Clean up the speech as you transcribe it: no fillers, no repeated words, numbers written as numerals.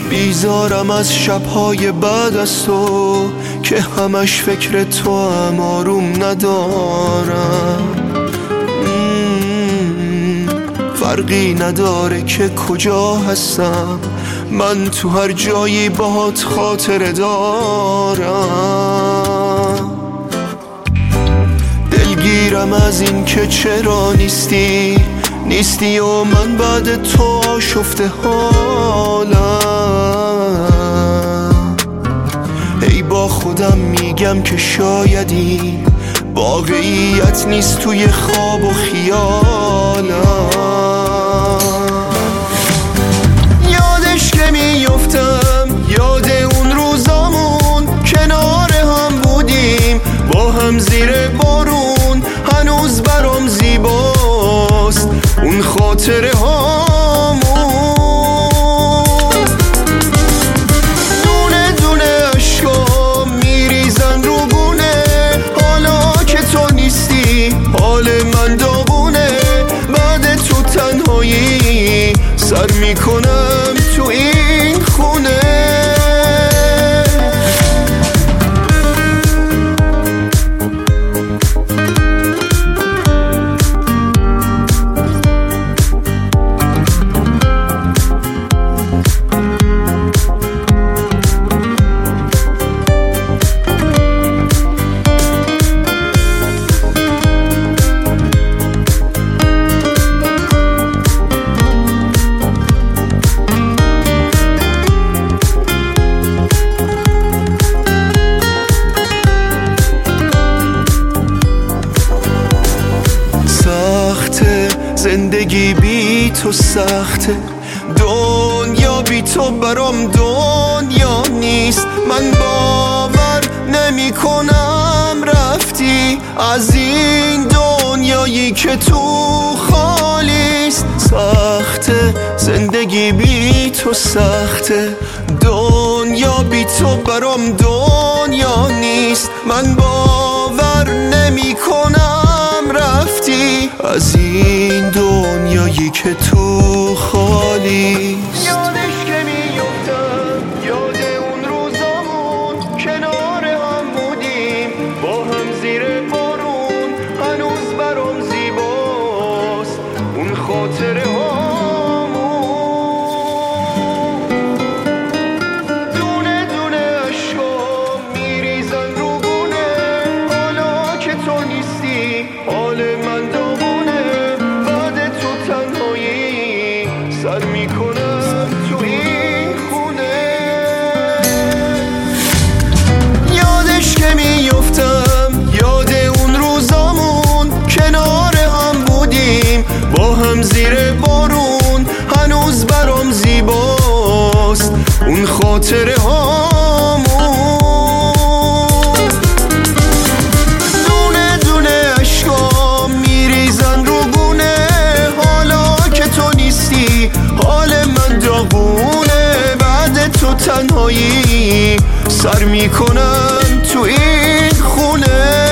بیزارم از شبهای بعد از تو که همش فکر تو هم آروم ندارم. فرقی نداره که کجا هستم، من تو هر جایی باهات خاطره دارم. دلگیرم از این که چرا نیستی و من بعد تو آشفته حالم. ای با خودم میگم که شایدی واقعیت نیست توی خواب و خیالم. یادش که میفتم یاد اون روزامون کنار هم بودیم با هم زیر بارون، هنوز برام زیباست اون خاطره هامون. دونه دونه عشقام میریزن رو گونه، حالا که تو نیستی حال من داغونه. بعد تو تنهایی سر میکنم تو این خونه. زندگی بی تو سخته، دنیا بی تو برام دنیا نیست. من باور نمی کنم رفتی از این دنیایی که تو خالیست. سخته زندگی بی تو سخته، دنیا بی تو برام دنیا نیست. من باور نمی کنم رفتی از این دنیایی که تو خالیست. یادش که میفتم یاد اون روزامون کنار هم بودیم با هم زیر بارون، هنوز برام زیباست اون خاطره هامون. دونه دونه عشقام میریزن رو گونه، حالا که تو نیستی حال من داغونه. بعد تو تنهایی سر میکنم تو این خونه. یادش که میفتم یاد اون روزامون کنار هم بودیم با هم زیر بارون، هنوز برام زیباست اون خاطره هامون. دونه دونه عشقام میریزن رو گونه، حالا که تو نیستی حال من داغونه. بعد تو تنهایی سر میکنم تو این خونه.